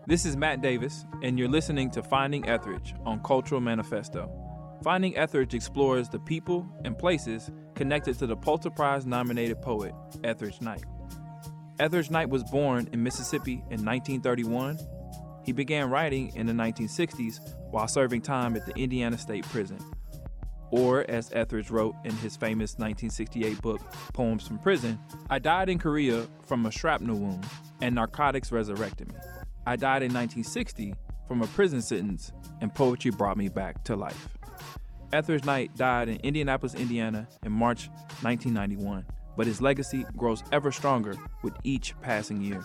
This is Matt Davis, and you're listening to Finding Etheridge on Cultural Manifesto. Finding Etheridge explores the people and places connected to the Pulitzer Prize-nominated poet Etheridge Knight. Etheridge Knight was born in Mississippi in 1931. He began writing in the 1960s while serving time at the Indiana State Prison. Or, as Etheridge wrote in his famous 1968 book, Poems from Prison, I died in Korea from a shrapnel wound, and narcotics resurrected me. I died in 1960 from a prison sentence, and poetry brought me back to life. Etheridge Knight died in Indianapolis, Indiana in March 1991, but his legacy grows ever stronger with each passing year.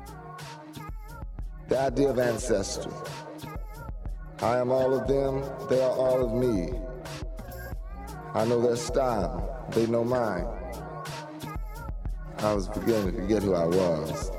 The idea of ancestry. I am all of them, they are all of me. I know their style, they know mine. I was beginning to forget who I was.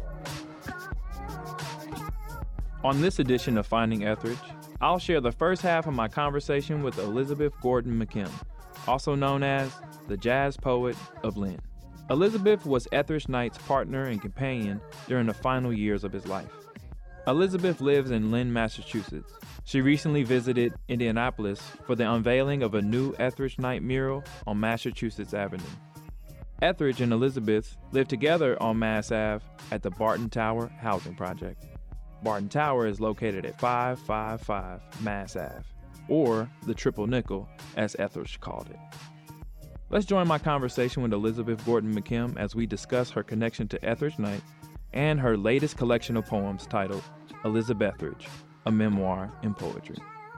On this edition of Finding Etheridge, I'll share the first half of my conversation with Elizabeth Gordon McKim, also known as the Jazz Poet of Lynn. Elizabeth was Etheridge Knight's partner and companion during the final years of his life. Elizabeth lives in Lynn, Massachusetts. She recently visited Indianapolis for the unveiling of a new Etheridge Knight mural on Massachusetts Avenue. Etheridge and Elizabeth lived together on Mass Ave at the Barton Tower Housing Project. Barton Tower is located at 555 Mass Ave, or the Triple Nickel, as Etheridge called it. Let's join my conversation with Elizabeth Gordon McKim as we discuss her connection to Etheridge Knight and her latest collection of poems titled Elizabeth Etheridge, a memoir in poetry.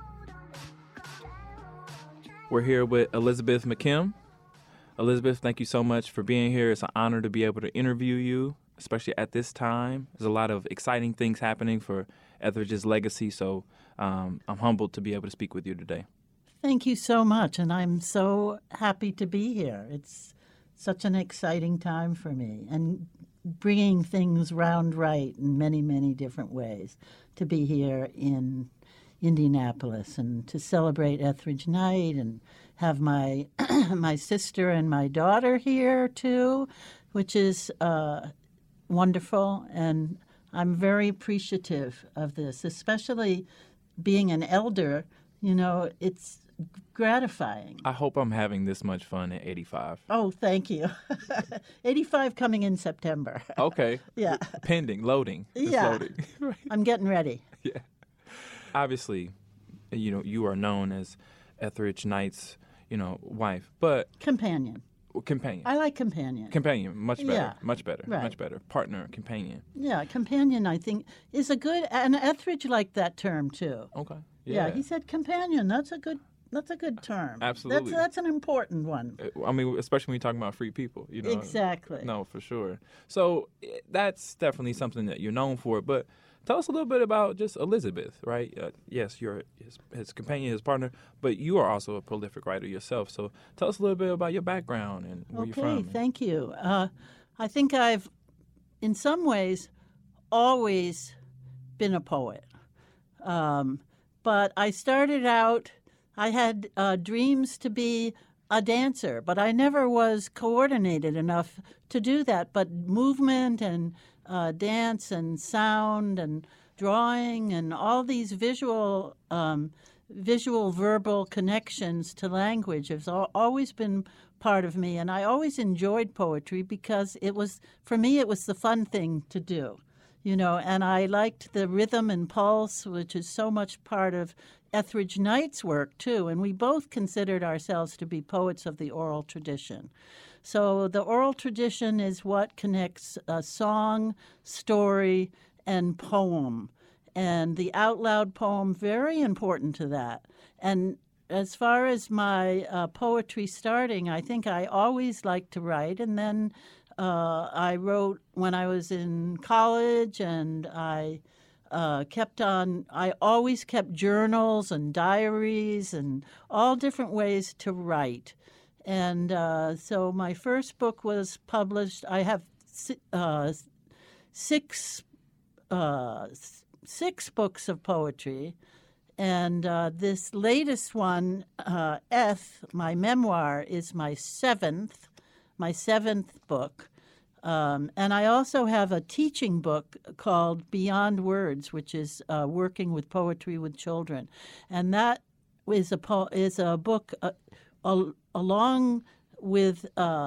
We're here with Elizabeth McKim. Elizabeth, thank you so much for being here. It's an honor to be able to interview you, especially at this time. There's a lot of exciting things happening for Etheridge's legacy, so I'm humbled to be able to speak with you today. Thank you so much, and I'm so happy to be here. It's such an exciting time for me, and bringing things round right in many, many different ways to be here in Indianapolis and to celebrate Etheridge Knight and have my my sister and my daughter here too, which is wonderful, and I'm very appreciative of this, especially being an elder. You know, it's gratifying. I hope I'm having this much fun at 85. Oh, thank you. 85 coming in September. Okay. Yeah. Pending, loading. It's Yeah. loading. Right. I'm getting ready. Yeah. Obviously, you are known as Etheridge Knight's, wife, but Companion. companion. I like companion. Companion, much better. Yeah. Much better. Right. Much better. Partner, companion. Yeah, companion, I think, is a good, and Etheridge liked that term too. Okay. Yeah, he said companion. That's a good term. Absolutely. That's an important one. I mean, especially when you're talking about free people, Exactly. No, for sure. So that's definitely something that you're known for. But tell us a little bit about just Elizabeth, right? Yes, you're his companion, his partner, but you are also a prolific writer yourself. So tell us a little bit about your background and where you're from. Okay, thank you. I think I've, in some ways, always been a poet. But I started out, I had dreams to be a dancer, but I never was coordinated enough to do that. But movement and dance and sound and drawing and all these visual verbal connections to language has always been part of me. And I always enjoyed poetry because for me, it was the fun thing to do. And I liked the rhythm and pulse, which is so much part of Etheridge Knight's work, too. And we both considered ourselves to be poets of the oral tradition. So the oral tradition is what connects song, story, and poem. And the out loud poem, very important to that. And as far as my poetry starting, I think I always liked to write. And then I wrote when I was in college, and I always kept journals and diaries and all different ways to write. And so my first book was published. I have six books of poetry. And this latest one, my memoir, is my seventh book. And I also have a teaching book called Beyond Words, which is working with poetry with children, and that is a book along with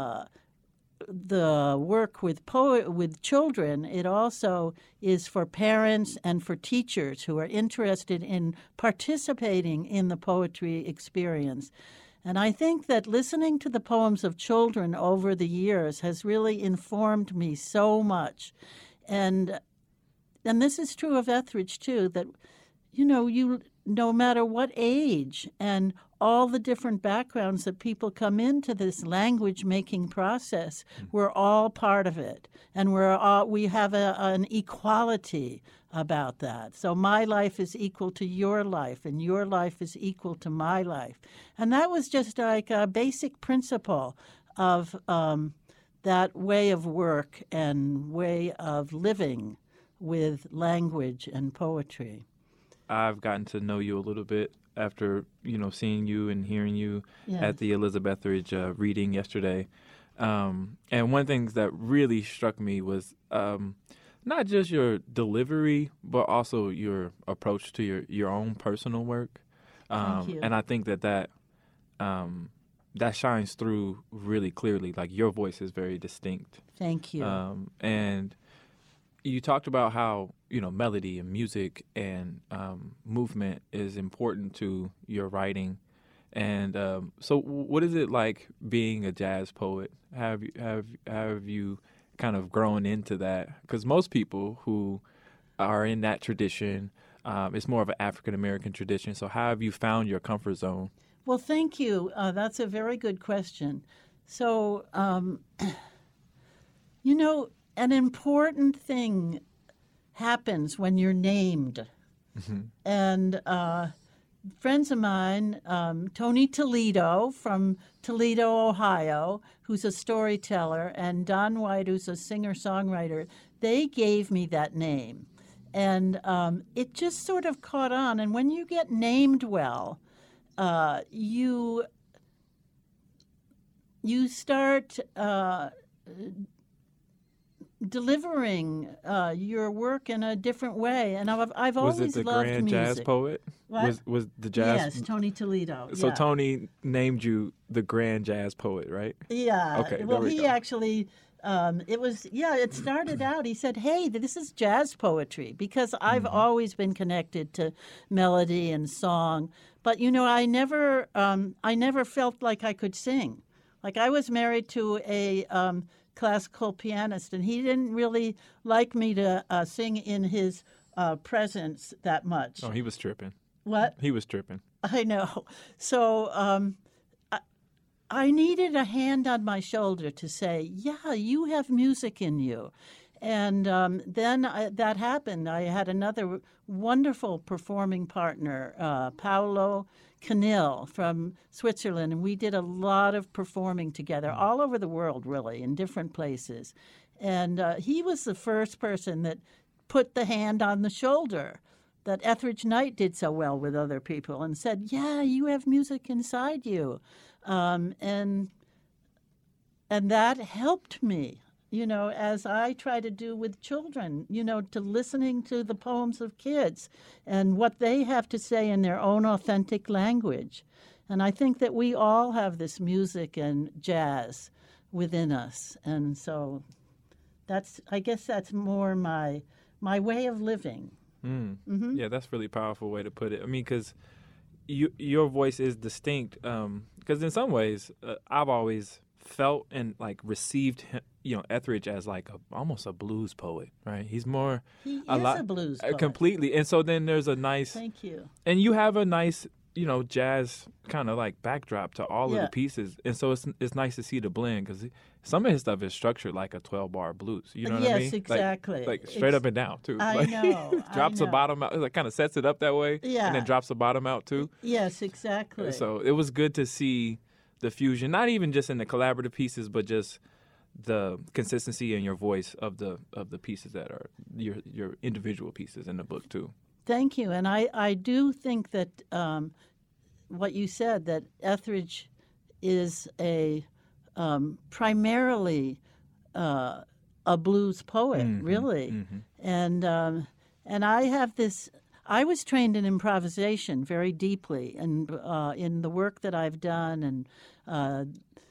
the work with children. It also is for parents and for teachers who are interested in participating in the poetry experience. And I think that listening to the poems of children over the years has really informed me so much. And this is true of Etheridge, too, that, you no matter what age and all the different backgrounds that people come into this language-making process, we're all part of it. And we have an equality about that. So my life is equal to your life, and your life is equal to my life. And that was just like a basic principle of that way of work and way of living with language and poetry. I've gotten to know you a little bit after, seeing you and hearing you at the Elizabeth Etheridge reading yesterday. And one of the things that really struck me was not just your delivery, but also your approach to your own personal work. Thank you. And I think that shines through really clearly. Like, your voice is very distinct. Thank you. And you talked about how, melody and music and movement is important to your writing. And so what is it like being a jazz poet? Have you kind of grown into that? Because most people who are in that tradition, it's more of an African-American tradition. So how have you found your comfort zone? Well, thank you. That's a very good question. So, an important thing happens when you're named. Mm-hmm. And friends of mine, Tony Toledo from Toledo, Ohio, who's a storyteller, and Don White, who's a singer-songwriter, they gave me that name. And it just sort of caught on. And when you get named well, you start delivering your work in a different way, and I've always loved music. Was it the Grand Jazz Poet? What? Was the jazz? Yes, Tony Toledo. So yeah. Tony named you the Grand Jazz Poet, right? Yeah. Okay. Well, he actually. It started out, he said, hey, this is jazz poetry, because I've always been connected to melody and song. But, I never felt like I could sing. Like, I was married to a classical pianist, and he didn't really like me to sing in his presence that much. Oh, he was tripping. What? He was tripping. I know. So I needed a hand on my shoulder to say, yeah, you have music in you. And then that happened. I had another wonderful performing partner, Paolo Canil from Switzerland, and we did a lot of performing together all over the world, really, in different places. And he was the first person that put the hand on the shoulder that Etheridge Knight did so well with other people, and said, yeah, you have music inside you. And that helped me, as I try to do with children, to listening to the poems of kids and what they have to say in their own authentic language. And I think that we all have this music and jazz within us. And so I guess that's more my way of living. Mm-hmm. Yeah, that's a really powerful way to put it. I mean, because your voice is distinct. Because in some ways, I've always felt and received Etheridge as almost a blues poet, right? He's more he is a blues poet. Completely. And so then there's a nice thank you. And you have a nice jazz kind of backdrop to all of the pieces. And so it's nice to see the blend, because some of his stuff is structured like a 12-bar blues. You know what I mean? Yes, exactly. Straight up and down, too. I know. Drops the bottom out. Kind of sets it up that way. Yeah. And then drops the bottom out, too. Yes, exactly. So it was good to see the fusion, not even just in the collaborative pieces, but just the consistency in your voice of the pieces that are your individual pieces in the book, too. Thank you. And I do think that what you said, that Etheridge is a primarily a blues poet, really. And I have this. I was trained in improvisation very deeply, and in the work that I've done, and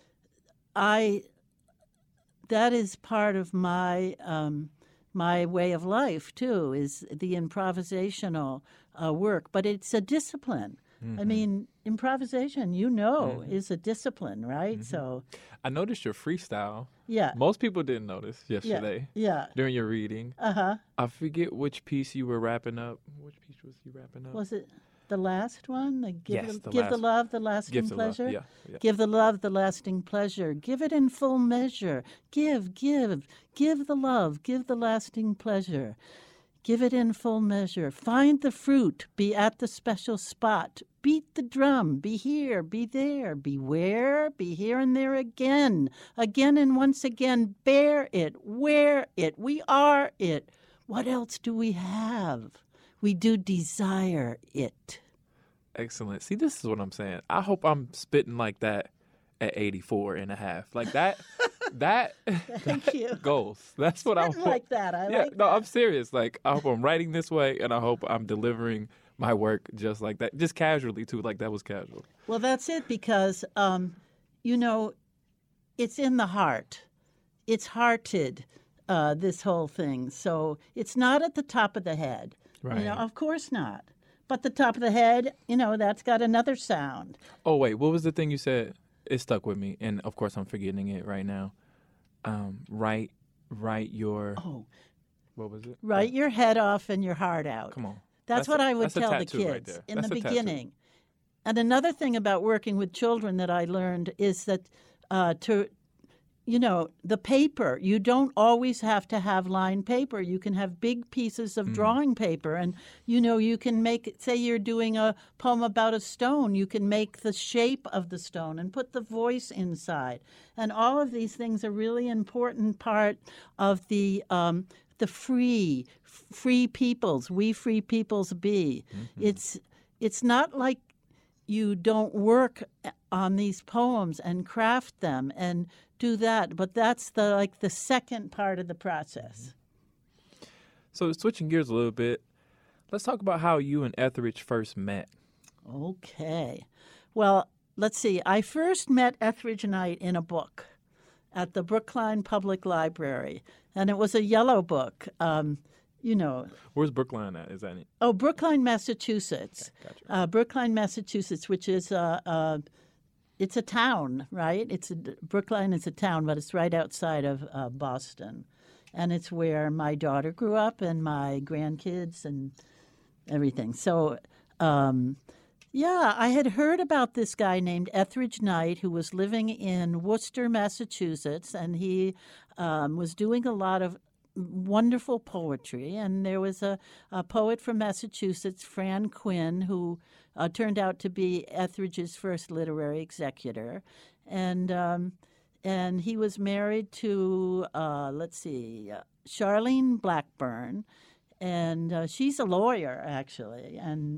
that is part of my my way of life too. Is the improvisational work, but it's a discipline. I mean, improvisation, is a discipline, right? So I noticed your freestyle. yeah, Most people didn't notice yesterday yeah. during your reading. Uh-huh. I forget which piece you were wrapping up. Which piece was you wrapping up? Was it the last one? The Yes, the give the last love the lasting Gifts of love. pleasure. Yeah. Give the love the lasting pleasure. Give it in full measure. Give the love. Give the lasting pleasure. Give it in full measure. Find the fruit. Be at the special spot. Beat the drum. Be here. Be there. Be where. Be here and there again. Again and once again. Bear it. Wear it. We are it. What else do we have? We do desire it. Excellent. See, this is what I'm saying. I hope I'm spitting like that at 84 and a half. Like that, Thank you. goals. That's what I Something hope. like that. I Yeah, like no, that. I'm serious. Like, I hope I'm writing this way, and I hope I'm delivering my work just like that. Just casually, too. Like, that was casual. Well, that's it because, it's in the heart. It's hearted, this whole thing. So it's not at the top of the head. Right. Of course not. But the top of the head, that's got another sound. Oh, wait. What was the thing you said? It stuck with me. And, of course, I'm forgetting it right now. Write your... Oh, What was it? write your head off and your heart out. Come on. That's what I would that's a tell the tattoo right kids there. in That's the a tattoo. beginning. And another thing about working with children that I learned is that the paper, you don't always have to have lined paper. You can have big pieces of drawing paper. And, you can make, say you're doing a poem about a stone, you can make the shape of the stone and put the voice inside. And all of these things are really important part of the free peoples, we free peoples be. It's not like you don't work on these poems and craft them and do that, but that's the second part of the process. So, switching gears a little bit, let's talk about how you and Etheridge first met. Okay. Well, let's see. I first met Etheridge Knight in a book at the Brookline Public Library, and it was a yellow book. Where's Brookline at? Is that it? Oh, Brookline, Massachusetts. Okay, gotcha. Brookline, Massachusetts, which is it's a town, right? Brookline is a town, but it's right outside of Boston, and it's where my daughter grew up and my grandkids and everything. So, I had heard about this guy named Etheridge Knight who was living in Worcester, Massachusetts, and he was doing a lot of wonderful poetry. And there was a poet from Massachusetts, Fran Quinn, who turned out to be Etheridge's first literary executor. And he was married to, Charlene Blackburn. And she's a lawyer, actually. And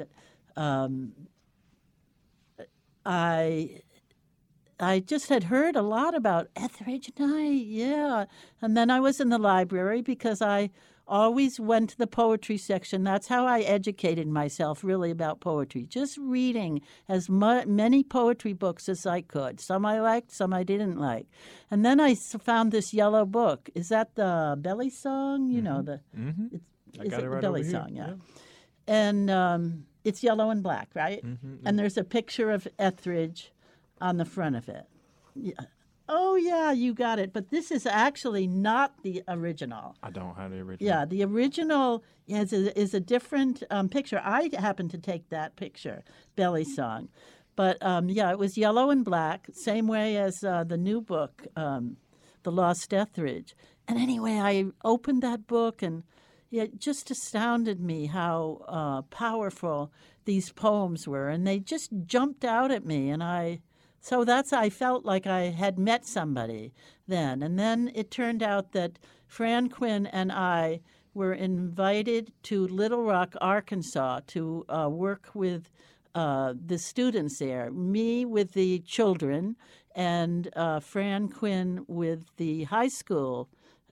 I just had heard a lot about Etheridge Knight, yeah. And then I was in the library because I always went to the poetry section. That's how I educated myself, really, about poetry. Just reading as many poetry books as I could. Some I liked, some I didn't like. And then I found this yellow book. Is that the Belly Song? I Is got it it the right Belly over here. Song? Yeah. And it's yellow and black, right? And there's a picture of Etheridge on the front of it. Yeah. Oh, yeah, you got it. But this is actually not the original. I don't have the original. Yeah, the original is a different picture. I happened to take that picture, Belly Song. But, it was yellow and black, same way as the new book, The Lost Etheridge. And anyway, I opened that book, and it just astounded me how powerful these poems were. And they just jumped out at me, and I felt like I had met somebody then. And then it turned out that Fran Quinn and I were invited to Little Rock, Arkansas to work with the students there, me with the children and Fran Quinn with the high school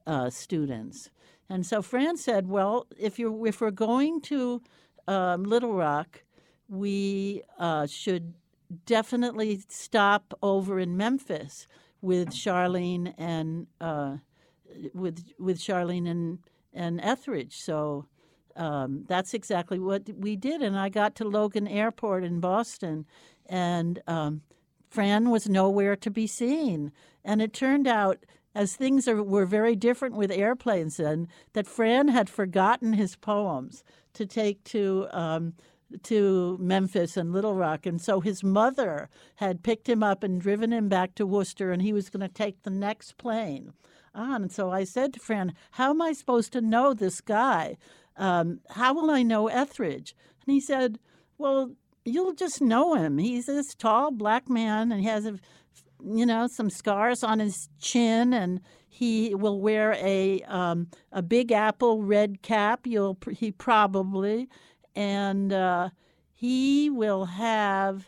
students. And so Fran said, well, if we're going to Little Rock, we should definitely stop over in Memphis with Charlene and with Charlene and Etheridge. So that's exactly what we did. And I got to Logan Airport in Boston, and Fran was nowhere to be seen. And it turned out, as things were very different with airplanes then, that Fran had forgotten his poems to take to Memphis and Little Rock. And so his mother had picked him up and driven him back to Worcester, and he was going to take the next plane on. And so I said to Fran, how am I supposed to know this guy? How will I know Etheridge? And he said, well, you'll just know him. He's this tall black man, and he has some scars on his chin, and he will wear a Big Apple red cap. He probably, and he will have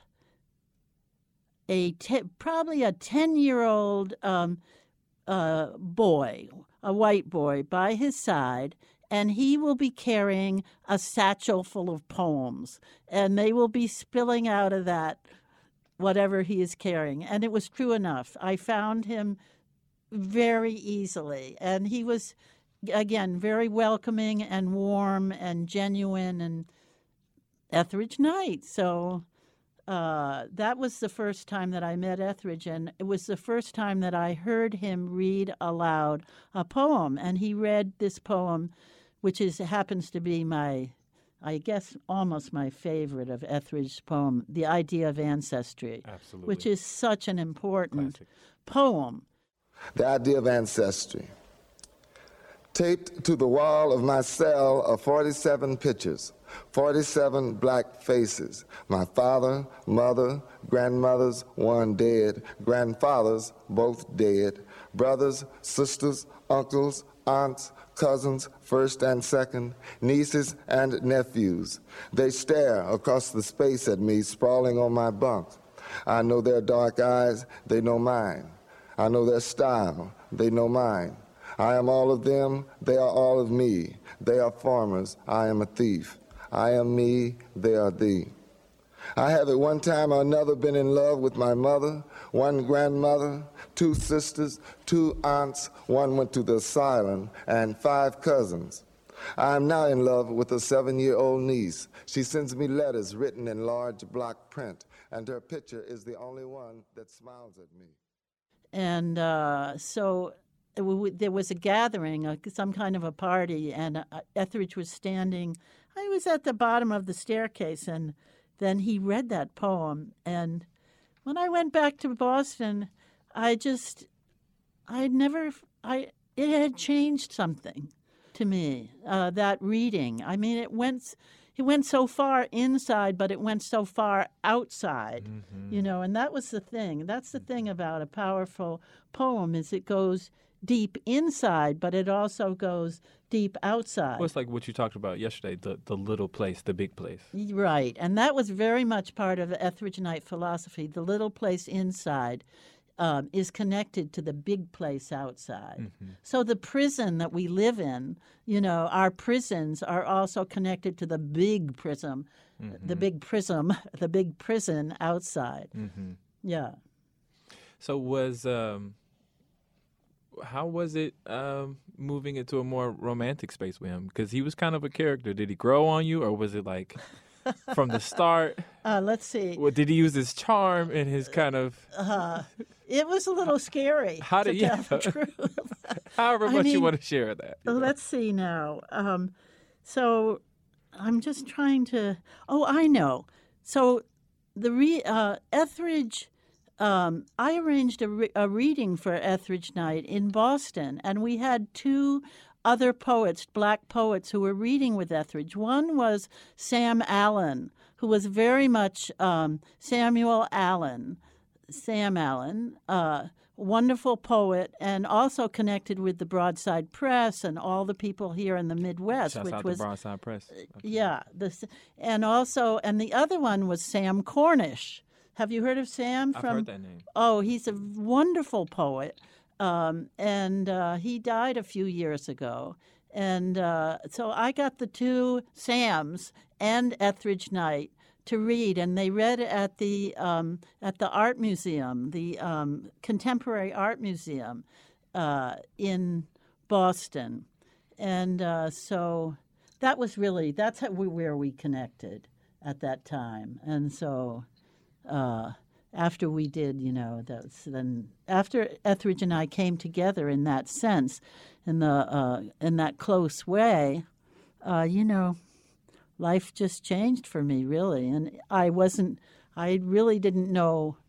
probably a 10-year-old boy, a white boy, by his side. And he will be carrying a satchel full of poems, and they will be spilling out of that, whatever he is carrying. And it was true enough. I found him very easily. And he was, again, very welcoming and warm and genuine, and Etheridge Knight. So that was the first time that I met Etheridge, and it was the first time that I heard him read aloud a poem. And he read this poem, which happens to be I guess, almost my favorite of Etheridge's poem, The Idea of Ancestry. Absolutely. Which is such an important Classic poem. The idea of ancestry. Taped to the wall of my cell are 47 pictures, 47 black faces. My father, mother, grandmothers, one dead, grandfathers, both dead, brothers, sisters, uncles, aunts, cousins, first and second, nieces and nephews. They stare across the space at me, sprawling on my bunk. I know their dark eyes, they know mine. I know their style, they know mine. I am all of them, they are all of me. They are farmers, I am a thief. I am me, they are thee. I have at one time or another been in love with my mother, one grandmother, two sisters, two aunts, one went to the asylum, and 5 cousins. I am now in love with a 7-year-old niece. She sends me letters written in large block print, and her picture is the only one that smiles at me. And so there was a gathering, some kind of a party, and Etheridge was standing. I was at the bottom of the staircase, and then he read that poem. And when I went back to Boston, it had changed something to me, that reading. I mean, it went so far inside, but it went so far outside, and that was the thing. That's the thing about a powerful poem, is it goes deep inside, but it also goes deep outside. Well, it's like what you talked about yesterday, the little place, the big place. Right, and that was very much part of Etheridge Knight philosophy. The little place inside is connected to the big place outside. Mm-hmm. So the prison that we live in, our prisons are also connected to the big prism, the big prison outside. Mm-hmm. Yeah. So how was it moving into a more romantic space with him? Because he was kind of a character. Did he grow on you, or was it like from the start? Let's see. Well, did he use his charm and his kind of... It was a little scary, tell the truth. However much you want to share that. Let's see now. So I'm just trying to... Oh, I know. So Etheridge... I arranged a reading for Etheridge Knight in Boston, and we had 2 other poets, black poets, who were reading with Etheridge. One was Sam Allen, who was very much Sam Allen, wonderful poet, and also connected with the Broadside Press and all the people here in the Midwest. Shouts out to Broadside Press. Okay. Yeah, and the other one was Sam Cornish. Have you heard of Sam? I've heard that name. Oh, he's a wonderful poet. and he died a few years ago. And so I got the two, Sam's and Etheridge Knight, to read, and they read at the art museum, the Contemporary Art Museum in Boston, and so that's where we connected at that time, and so. After we did, then after Etheridge and I came together in that sense, in that close way, life just changed for me, really, and I really didn't know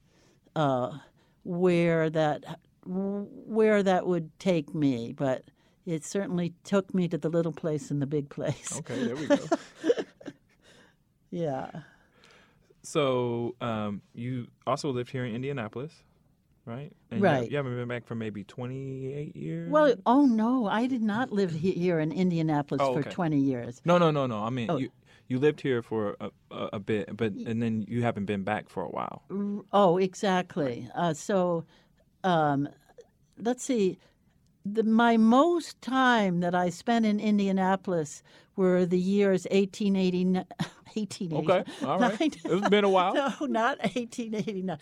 where that would take me, but it certainly took me to the little place and the big place. Okay, there we go. Yeah. So you also lived here in Indianapolis, right? And right. You haven't been back for maybe 28 years? Well, oh, no, I did not live here in Indianapolis for 20 years. No. I mean, you lived here for a bit, and then you haven't been back for a while. Oh, exactly. So let's see. My most time that I spent in Indianapolis were the years 1880. Okay, all right. It's been a while. No, not 1889.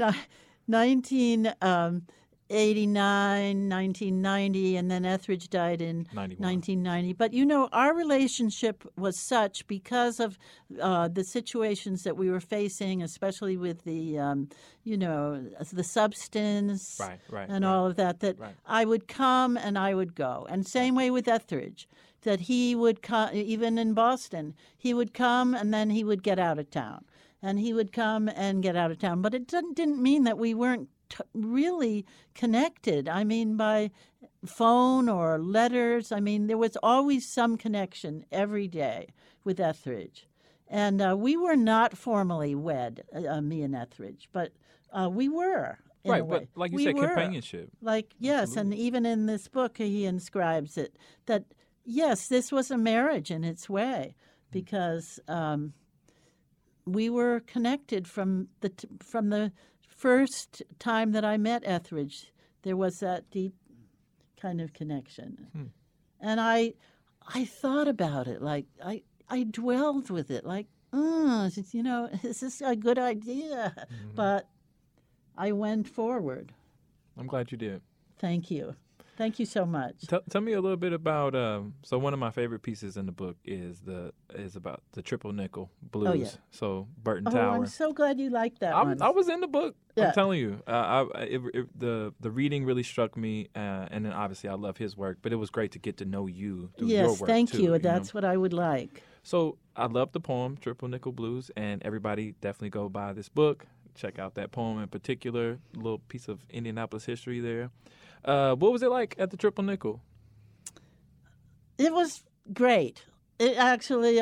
1989, 1990, and then Etheridge died in 1990. But, our relationship was such because of the situations that we were facing, especially with the, the substance and all of that, I would come and I would go. And same way with Etheridge, that he would come, even in Boston, he would come and then he would get out of town. And he would come and get out of town. But it didn't mean that we weren't really connected. I mean, by phone or letters. I mean, there was always some connection every day with Etheridge. And we were not formally wed, me and Etheridge, but we were. Right, but like you said, companionship. Yes, Absolutely. And even in this book, he inscribes it, that, yes, this was a marriage in its way, because we were connected from the first time that I met Etheridge. There was that deep kind of connection. And I thought about it, like I dwelled with it, like, is this a good idea? Mm-hmm. But I went forward. I'm glad you did. Thank you. Thank you so much. Tell me a little bit about. So one of my favorite pieces in the book is about the Triple Nickel Blues. Oh, yeah. So Burton Tower. I'm so glad you liked that one. I was in the book. Yeah. I'm telling you, the reading really struck me, and then obviously I love his work. But it was great to get to know you through your work. Yes, thank too, you. That's what I would like. So I love the poem Triple Nickel Blues, and everybody definitely go buy this book. Check out that poem in particular. A little piece of Indianapolis history there. What was it like at the Triple Nickel? It was great. It actually,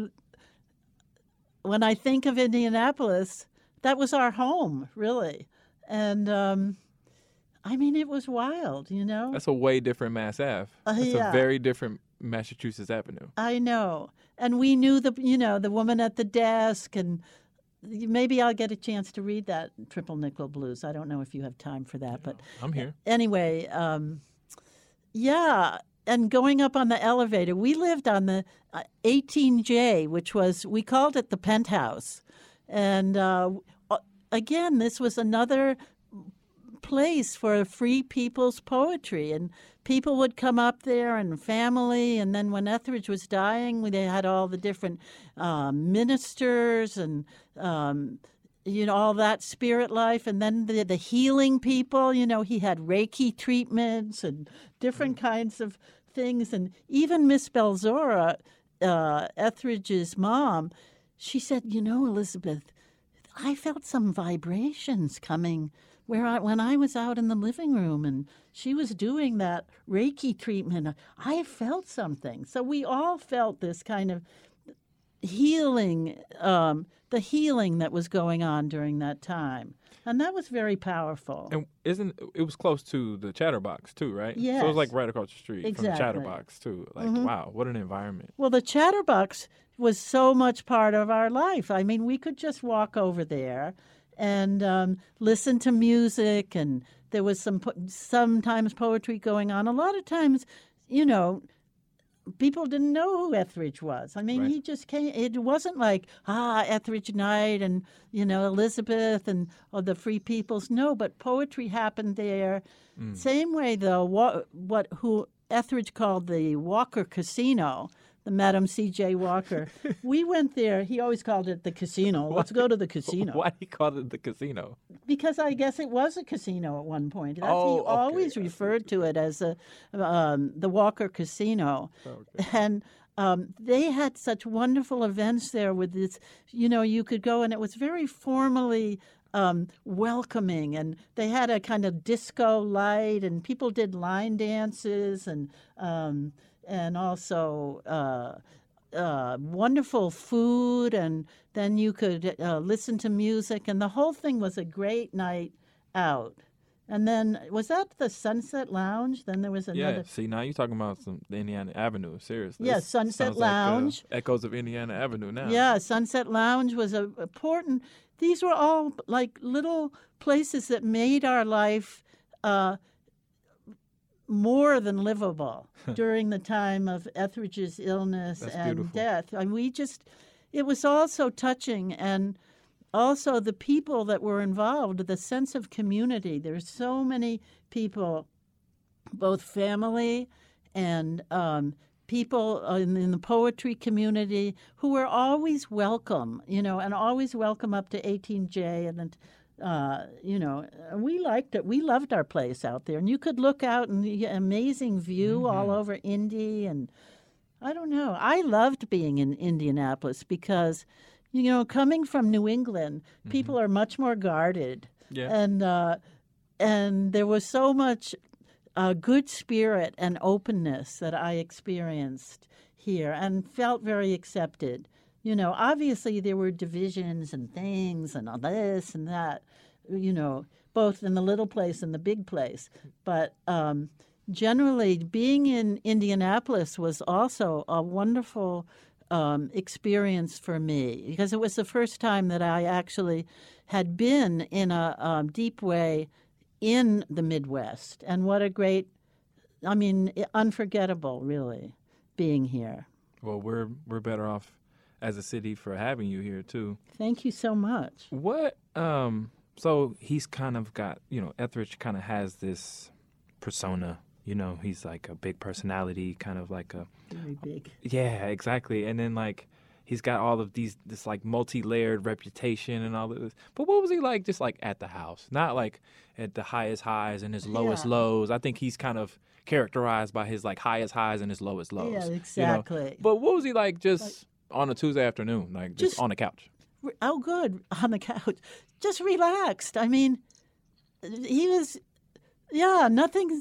when I think of Indianapolis, that was our home, really. And, it was wild, That's a way different Mass Ave. That's a very different Massachusetts Avenue. I know. And we knew the woman at the desk, and maybe I'll get a chance to read that Triple Nickel Blues. I don't know if you have time for that, but I'm here. Anyway, and going up on the elevator, we lived on the 18J, we called it the penthouse. And again, this was another place for free people's poetry, and people would come up there and family, and then when Etheridge was dying, they had all the different ministers and all that spirit life, and then the healing people. He had Reiki treatments and different kinds of things, and even Miss Belzora, Etheridge's mom, she said, Elizabeth, I felt some vibrations coming when I was out in the living room and she was doing that Reiki treatment. I felt something. So we all felt this kind of healing, the healing that was going on during that time. And that was very powerful. And it was close to the Chatterbox too, right? Yes. So it was like right across the street Exactly. from the Chatterbox too. Like, wow, what an environment. Well, the Chatterbox was so much part of our life. We could just walk over there and listen to music, and there was sometimes poetry going on. A lot of times, you know, people didn't know who Etheridge was. I mean, Right. he just came. It wasn't like, Etheridge Knight and, you know, Elizabeth and the Free Peoples. No, but poetry happened there. Same way, though, who Etheridge called the Walker Casino, the Madam C.J. Walker. We went there. He always called it the casino. Let's go to the casino. Why he called it the casino? Because I guess it was a casino at one point. He Oh, okay. always referred to it as the Walker Casino. Okay. And they had such wonderful events there with this, you know, you could go and it was very formally welcoming. And they had a kind of disco light and people did line dances and also wonderful food, and then you could listen to music, and the whole thing was a great night out. And then, was that the Sunset Lounge? Then there was another. Yeah, see, now you're talking about the Indiana Avenue, seriously. Yeah, This Sunset sounds Lounge. Like, echoes of Indiana Avenue now. Yeah, Sunset Lounge was important. These were all like little places that made our life more than livable during the time of Etheridge's illness That's and beautiful. death. And it was all so touching, and also the people that were involved, the sense of community. There's so many people, both family and people in the poetry community who were always welcome, you know, and always welcome up to 18J. And then, you know, we liked it. We loved our place out there. And you could look out and the amazing view all over Indy. And I don't know. I loved being in Indianapolis because, you know, coming from New England, people are much more guarded. Yeah. And there was so much good spirit and openness that I experienced here and felt very accepted. You know, obviously there were divisions and things and all this and that, you know, both in the little place and the big place. But generally, being in Indianapolis was also a wonderful experience for me because it was the first time that I actually had been in a deep way in the Midwest. And what a great, I mean, unforgettable, really, being here. Well, we're better off as a city for having you here too. Thank you so much. What so he's kind of got, you know, Etheridge kind of has this persona, you know, he's like a big personality, kind of like a Very big. yeah, exactly. And then like he's got all of this like multi-layered reputation and all of this. But what was he like just like at the house? Not like at the highest highs and his lowest Yeah. lows. I think he's kind of characterized by his like highest highs and his lowest lows. Yeah, you know? exactly. But what was he like just on a Tuesday afternoon, like just on the couch? Oh, good. On the couch. Just relaxed. I mean, he was, yeah, nothing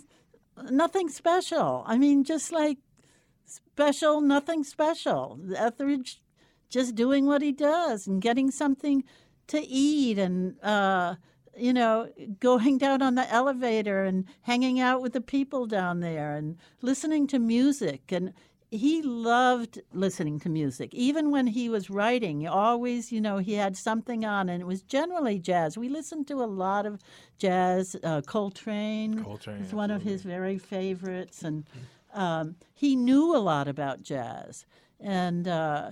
special. I mean, just like special, nothing special. Etheridge just doing what he does and getting something to eat and, you know, going down on the elevator and hanging out with the people down there and listening to music. And he loved listening to music. Even when he was writing, he always, you know, he had something on, and it was generally jazz. We listened to a lot of jazz. Coltrane is one of his very favorites. And he knew a lot about jazz. And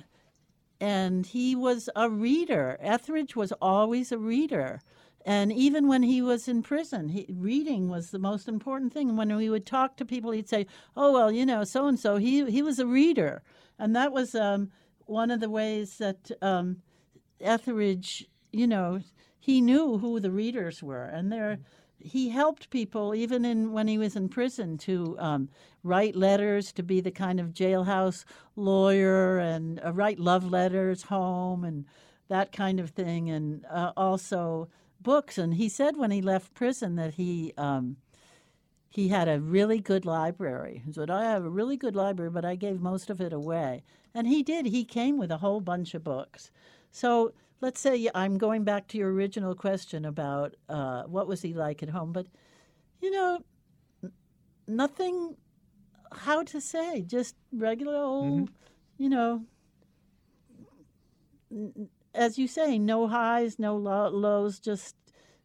he was a reader. Etheridge was always a reader. And even when he was in prison, reading was the most important thing. And when we would talk to people, he'd say, oh, well, you know, so-and-so, he was a reader. And that was one of the ways that Etheridge, you know, he knew who the readers were. And he helped people, even when he was in prison, to write letters, to be the kind of jailhouse lawyer and write love letters home and that kind of thing. And also books. And he said when he left prison that he had a really good library. He said, I have a really good library, but I gave most of it away. And he did. He came with a whole bunch of books. So let's say I'm going back to your original question about what was he like at home. But, you know, nothing, how to say, just regular old, you know, as you say, no highs, no lows, just,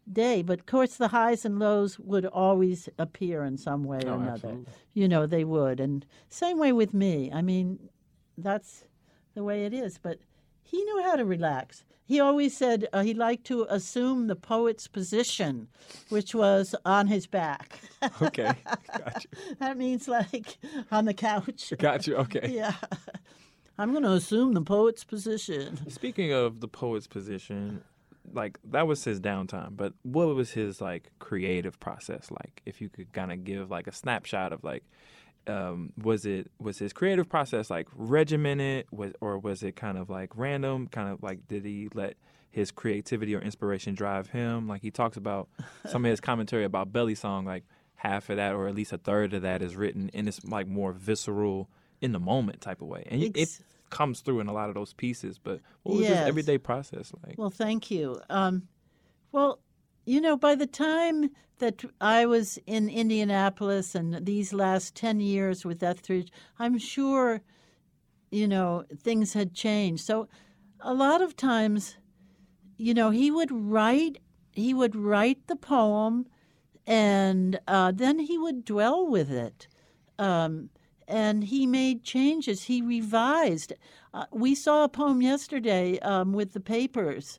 day. But of course, the highs and lows would always appear in some way or another. Absolutely. You know, they would. And same way with me. I mean, that's the way it is. But he knew how to relax. He always said he liked to assume the poet's position, which was on his back. Okay, got you. That means like on the couch. Got you. Okay. Yeah. I'm going to assume the poet's position. Speaking of the poet's position, like that was his downtime, but what was his like creative process like? If you could kind of give like a snapshot of like, was his creative process like regimented, or was it kind of like random? Kind of like, did he let his creativity or inspiration drive him? Like he talks about some of his commentary about Belly Song, like half of that or at least a third of that is written in this like more visceral, in the moment type of way, and it comes through in a lot of those pieces. But what was his everyday process like? Well, thank you. Well, you know, by the time that I was in Indianapolis and these last 10 years with Etheridge, I'm sure, you know, things had changed. So a lot of times, you know, he would write the poem, and then he would dwell with it. And he made changes. He revised. We saw a poem yesterday with the papers,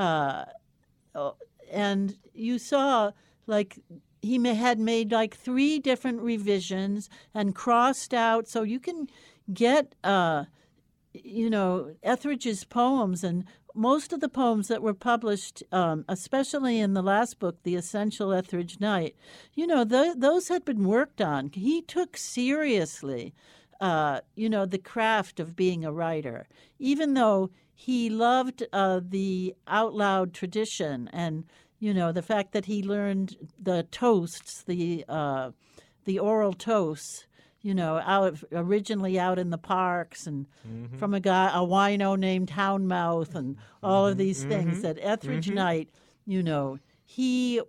and you saw like he had made like 3 different revisions and crossed out. So you can get, you know, Etheridge's poems, and most of the poems that were published, especially in the last book, The Essential Etheridge Night, you know, those had been worked on. He took seriously, you know, the craft of being a writer, even though he loved the out loud tradition, and, you know, the fact that he learned the toasts, the oral toasts, you know, originally out in the parks, and from a wino named Houndmouth, and all of these things. That Etheridge Night, you know, he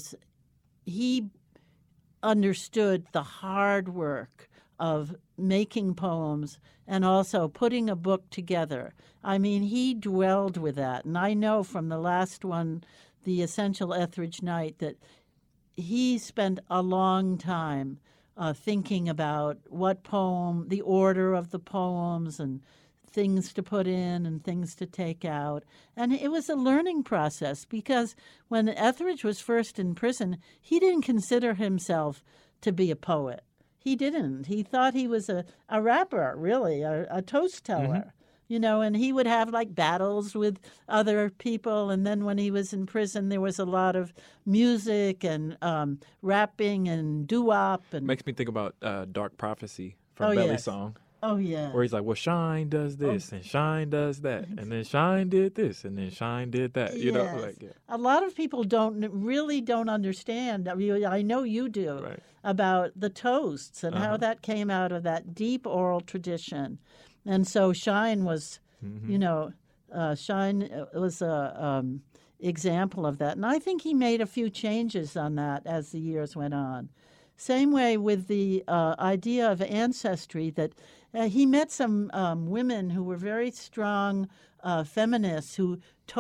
understood the hard work of making poems and also putting a book together. I mean, he dwelled with that. And I know from the last one, The Essential Etheridge Night, that he spent a long time thinking about what poem, the order of the poems, and things to put in and things to take out. And it was a learning process, because when Etheridge was first in prison, he didn't consider himself to be a poet. He didn't. He thought he was a rapper, really, a toast teller. You know, and he would have like battles with other people. And then when he was in prison, there was a lot of music and rapping and doo-wop. And makes me think about Dark Prophecy from Belly Song. Oh, yeah. Where he's like, well, Shine does this, and Shine does that, and then Shine did this, and then Shine did that. You know, like, yeah. A lot of people don't understand. I mean, I know you do, right, about the toasts and how that came out of that deep oral tradition. And so Shine was, you know, Shine was a example of that. And I think he made a few changes on that as the years went on. Same way with the idea of ancestry, that he met some women who were very strong feminists who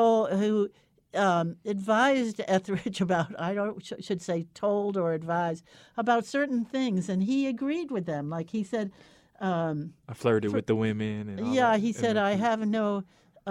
advised Etheridge about, should say told or advised, about certain things. And he agreed with them. Like he said, I flirted with the women. And all that. He said, I have no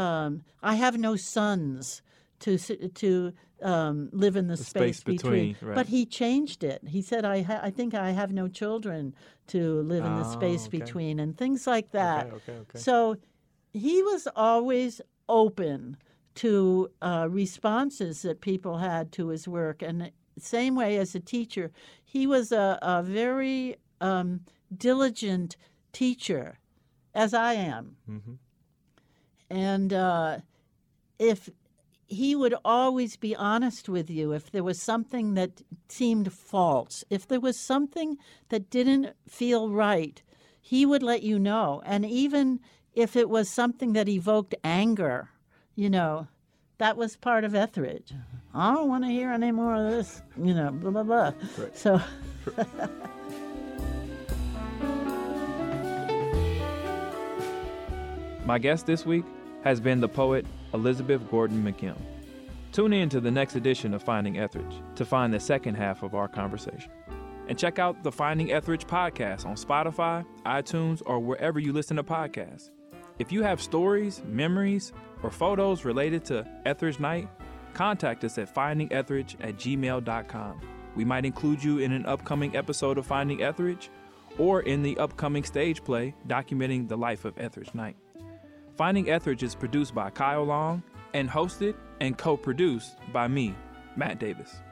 sons to live in the space between. Right. But he changed it. He said, I think I have no children to live in the space between, and things like that. Okay. So he was always open to responses that people had to his work. And same way as a teacher, he was a very diligent teacher, as I am. And if he would always be honest with you if there was something that seemed false, if there was something that didn't feel right, he would let you know. And even if it was something that evoked anger, you know, that was part of Etheridge. I don't want to hear any more of this, you know, blah, blah, blah. Right. So... My guest this week has been the poet Elizabeth Gordon McKim. Tune in to the next edition of Finding Etheridge to find the second half of our conversation. And check out the Finding Etheridge podcast on Spotify, iTunes, or wherever you listen to podcasts. If you have stories, memories, or photos related to Etheridge Night, contact us at findingetheridge@gmail.com. We might include you in an upcoming episode of Finding Etheridge or in the upcoming stage play documenting the life of Etheridge Night. Finding Etheridge is produced by Kyle Long and hosted and co-produced by me, Matt Davis.